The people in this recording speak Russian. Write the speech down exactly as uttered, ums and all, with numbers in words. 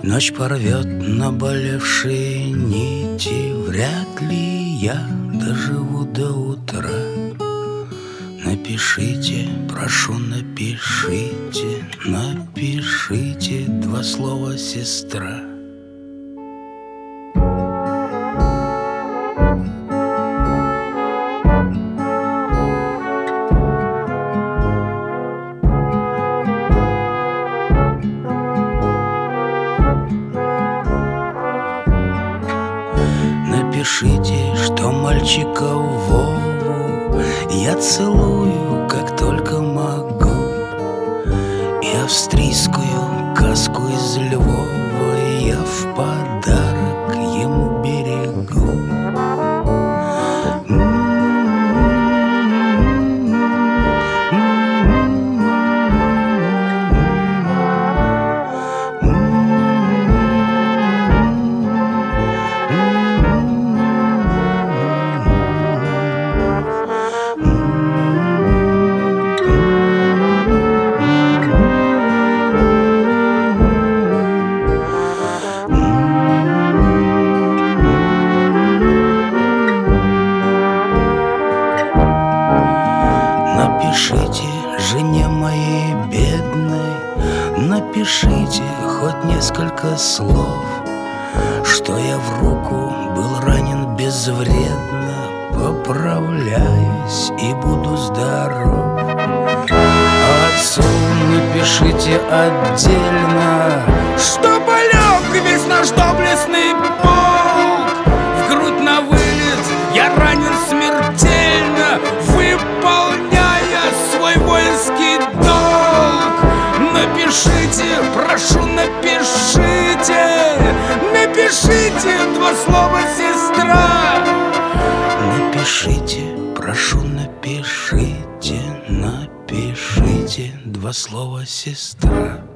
Ночь порвет наболевшие нити, вряд ли я доживу до утра. Напишите, прошу, напишите, напишите два слова «сестра». Напишите, что мальчика Вову я целую, как только могу, и австрийскую каску из Львова я в подарок ему берегу. Напишите жене моей бедной, напишите хоть несколько слов, что я в руку был ранен безвредно, поправляюсь и буду здоров. А отцу напишите отдельно, что полег весь наш доблестный полк. В грудь на вылет я ранен смертельно, выполняя свой воинский долг. Напишите, прошу, напишите, напишите два слова «сестра». Напишите, прошу, напишите, напишите два слова «сестра».